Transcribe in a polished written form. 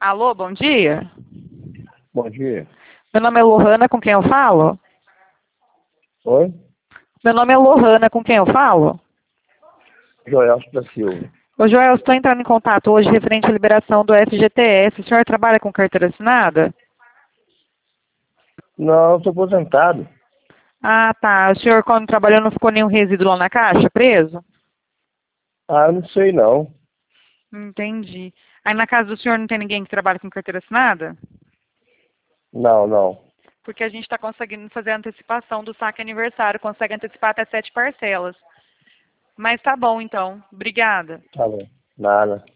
Alô, bom dia. Bom dia. Meu nome é Lohana, com quem eu falo? Oi? Meu nome é Lohana, com quem eu falo? Joelso da Silva. Ô, Joel, estou entrando em contato hoje referente à liberação do FGTS. O senhor trabalha com carteira assinada? Não, eu estou aposentado. Ah, tá. O senhor, quando trabalhou, não ficou nenhum resíduo lá na caixa, preso? Ah, eu não sei não. Entendi. Aí na casa do senhor não tem ninguém que trabalha com carteira assinada? Não, não. Porque a gente está conseguindo fazer a antecipação do saque aniversário. Consegue antecipar até 7 parcelas. Mas tá bom, então. Obrigada. Tá bom. Nada.